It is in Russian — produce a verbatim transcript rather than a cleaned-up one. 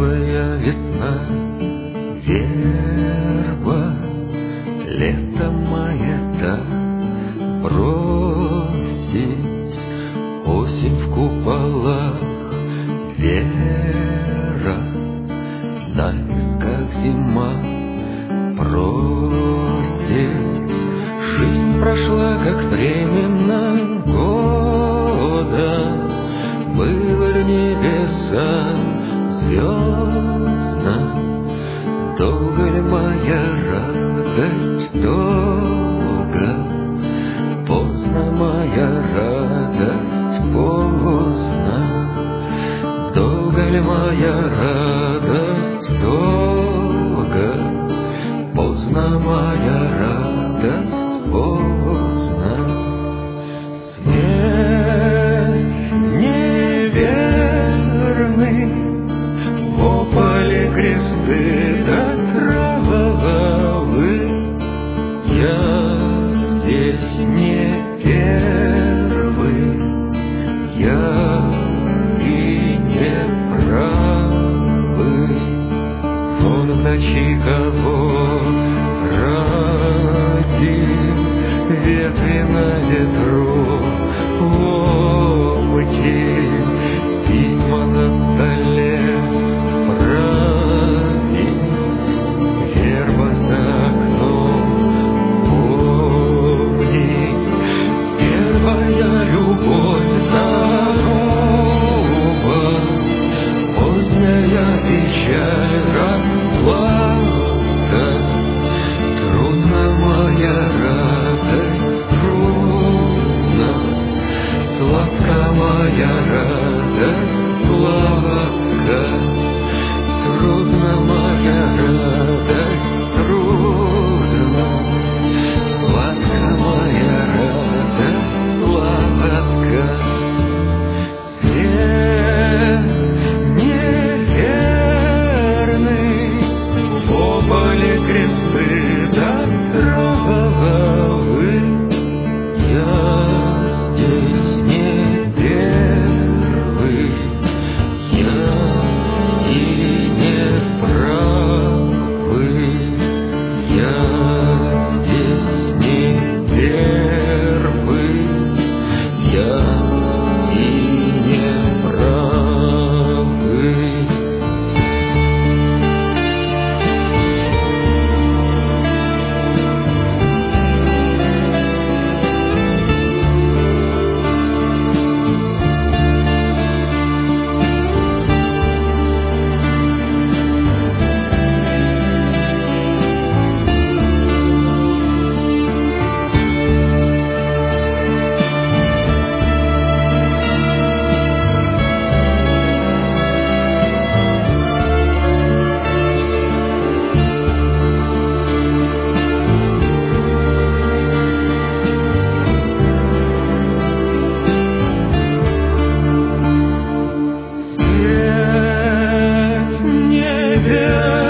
Первая весна, верба, летом это бросить, осень в куполах, вера, на висках зима просит. Жизнь прошла, как временно года, было ли небеса звездно, долго ли моя радость, долго, поздно моя радость, поздно, долго ли моя радость, долго, поздно моя радость, поздно. Смех неверный, в поле кресты до травы. Я здесь не первый, я и не правый. Он в ночи кого ради, ветви на ветру, омути, письма на столе, править, верба за окном, помнить, первая любовь здорова, поздняя печаль расплата, трудна моя радость, трудно, сладка моя радость, сладка, трудна моя радость, трудно, сладка моя радость, сладка. Свет неверный, в поле кресты до травы. Я здесь не первый, я и не правый. Я здесь не первый, я и не правый. Свет неверный,